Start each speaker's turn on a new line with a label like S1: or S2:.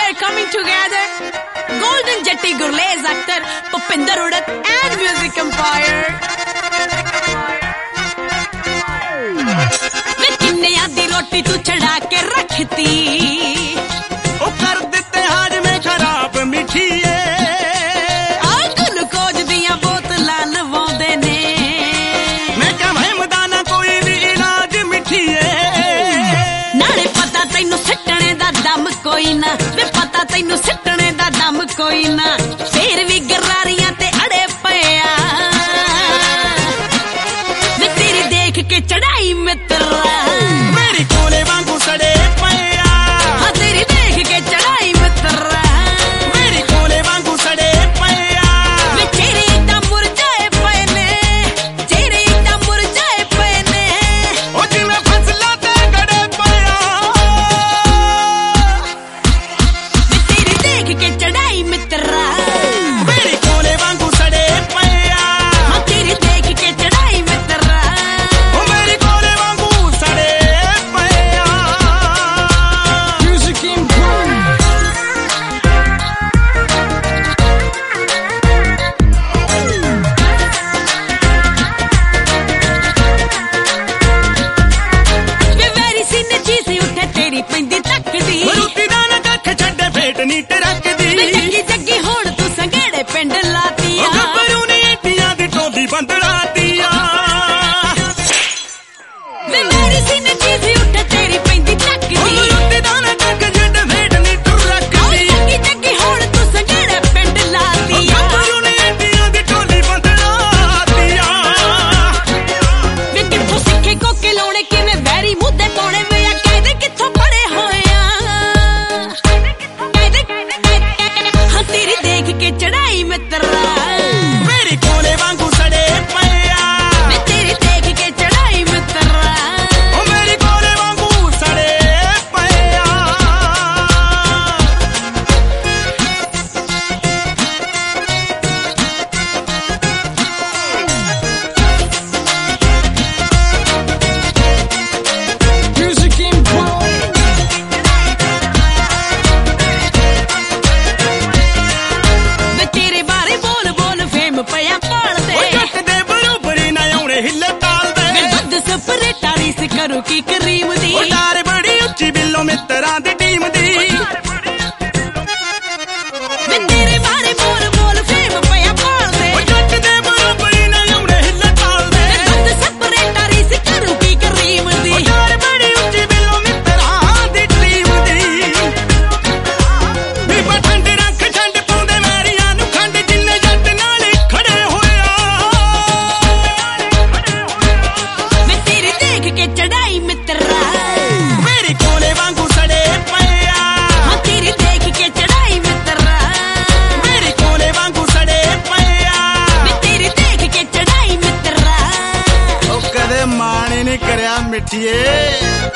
S1: are coming together. Golden Jetty, Gurlez Akhtar, Pupinder Udat and Music Empire. किन्नियां दी रोटी तू चढ़ा के रखती
S2: ओ कर दिते हाजमे खराब मिठिए
S1: ग्लूकोज दियां बोतलां लवाउंदे ने
S2: मैं क्या महमदाना कोई भी इलाज मिठिए
S1: नाले पता तैनू सट्टने दा दम कोई ना वे पता तैनू सट्टने दा दम कोई ना फिर भी गरारियां ते अड़े पिया वे तेरी देख के चढ़ाई मित्रा
S2: मेरी कोले वांगू सड़े पिया
S1: हाँ तेरी देख के चढ़ाई मित्रा
S2: मेरी कोले वांगू सड़े पिया
S1: वे चेहरे इतना मुरझाए पे ने चेहरे इतना मुरझाए पे ने
S2: ओ जिवें फसलां ते गड़े पिया
S1: वे तेरी देख के चढ़ाई मित्रा
S2: मेरी कोले वांगू सड़े पिया
S1: हाँ तेरी देख के चढ़ाई मित्रा
S2: ओ मेरी कोले वांगू सड़े पिया म्यूजिक
S1: वे वेरी सीने चीज़ उठे तेरी पैंदी तकदी
S2: मरुती दा ना कख छड्डे फेट नी टरकदी
S1: वे जग्गी जग्गी होण तू संघेड़े पिंड
S2: ओ
S1: लातिया
S2: गब्बरू नी एटियां दी टोली बंदड़ातिया
S1: वे वेरी सीने चीज़ उठे तेरी पैंदी तकदी
S2: मरुती दा ना कख छड्डे फेट नी टरकदी
S1: जग्गी जग्गी होण तू संघेड़े पिंड
S2: ओ
S1: लातिया
S2: गब्बरू नी एटियां दी टोली बंदड़ातिया
S1: वे कित्थों सिੱਖੇ ਕੋਕੇ ਲਾਉਣੇ ਕਿਵੇਂ ਵੈਰੀ ਮੁੱਦੇ ਪਾਉਣੇ ਵੇ ਆ ਕਾਇਦੇ ਕਿੱਥੋਂ ਪੜੇ ਹੋਏ ਆ ਕਾਇਦੇ ਹਾਂ ਤੇਰੀ ਦੇਖ ਕੇ ਚੜਾਈ ਮਿੱਤਰਾ
S2: मेरी कोले वांगू सड़े पिया
S1: वे तेरी देख के चढ़ाई मित्रा
S2: ओ मेरी कोले वांगू सड़े पिया म्यूजिक
S1: वे तेरे बारे बोल बोल फेम पिया पालते
S2: ओ जट दे बरोबरी ना आउणे हिले ताल दे
S1: वे दुੱਧ ਸਪਰੇ ਤਾਰੀਸ ਕਰੂ ਕੀ ਕਰੀਮ ਦੀ
S2: ओ डार बड़ी उच्ची बिल्लो मित्तरां दी टीम दी
S1: वे तेरे बारे बोल बोल फेम पिया पालते
S2: ओ जट दे बरोबरी ना आउणे हिले ताल दे
S1: वे ਦੁੱਧ ਸਪਰੇ ਤਾਰੀਸ ਕਰੂ ਕੀ ਕਰੀਮ ਦੀ
S2: ओ डार बड़ी उच्ची बिल्लो मित्तरां दी टीम दी नी ठंड रख ठंड पाउंदे मैरियां नू खंड जिन्ने जट नाल खड़े होया
S1: वे तेरी देख के चढ़ाई मित्रा
S2: मेरी कोले वांगू सड़े पिया
S1: हाँ तेरी देख के चढ़ाई मित्रा
S2: मेरी कोले वांगू सड़े पिया
S1: वे तेरी देख के चढ़ाई मित्रा
S2: ओ कदे माण ही नहीं करया मिठिए